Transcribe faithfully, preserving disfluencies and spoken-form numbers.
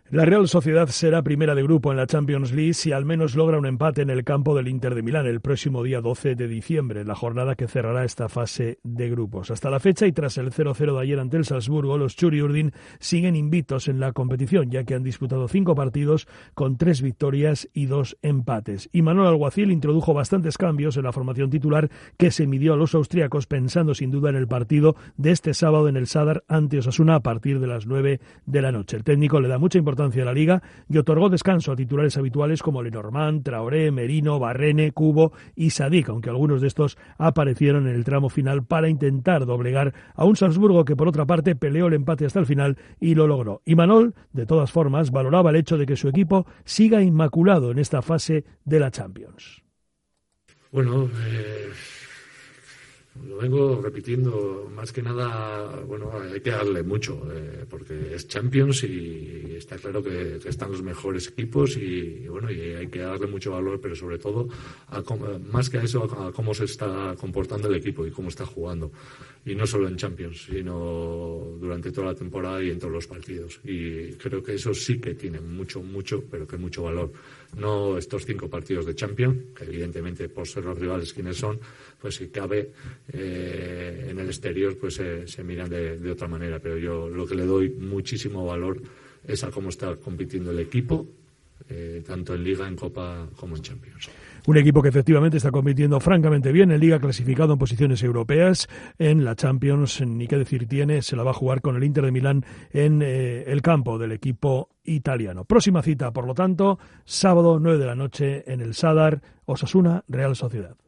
La Real Sociedad será primera de grupo en la Champions League si al menos logra un empate en el campo del Inter de Milán el próximo día doce de diciembre, la jornada que cerrará esta fase de grupos. Hasta la fecha y tras el cero cero de ayer ante el Salzburgo, los Txuri-Urdin siguen invictos en la competición, ya que han disputado cinco partidos con tres victorias y dos empates. Y Manuel Alguacil introdujo bastantes cambios en la formación titular que se midió a los austríacos, pensando sin duda en el partido de este sábado en el Sadar ante Osasuna a partir de las nueve de la noche. El técnico le da mucha importancia de la Liga y otorgó descanso a titulares habituales como Lenormand, Traoré, Merino, Barrene, Cubo y Sadik, aunque algunos de estos aparecieron en el tramo final para intentar doblegar a un Salzburgo que por otra parte peleó el empate hasta el final y lo logró. Y Manol, de todas formas, valoraba el hecho de que su equipo siga inmaculado en esta fase de la Champions. Bueno, eh... lo vengo repitiendo, más que nada, bueno, hay que darle mucho, eh, porque es Champions y está claro que, que están los mejores equipos y, y bueno, y hay que darle mucho valor, pero sobre todo, a, más que a eso, a, a cómo se está comportando el equipo y cómo está jugando. Y no solo en Champions, sino durante toda la temporada y en todos los partidos. Y creo que eso sí que tiene mucho, mucho, pero que mucho valor. No estos cinco partidos de Champions, que evidentemente por ser los rivales quienes son, pues si cabe eh, en el exterior pues eh, se miran de, de otra manera. Pero yo lo que le doy muchísimo valor es a cómo está compitiendo el equipo, eh, tanto en Liga, en Copa como en Champions. Un equipo que efectivamente está compitiendo francamente bien en Liga, clasificado en posiciones europeas. En la Champions, ni qué decir tiene, se la va a jugar con el Inter de Milán en eh, el campo del equipo italiano. Próxima cita, por lo tanto, sábado nueve de la noche en el Sadar, Osasuna, Real Sociedad.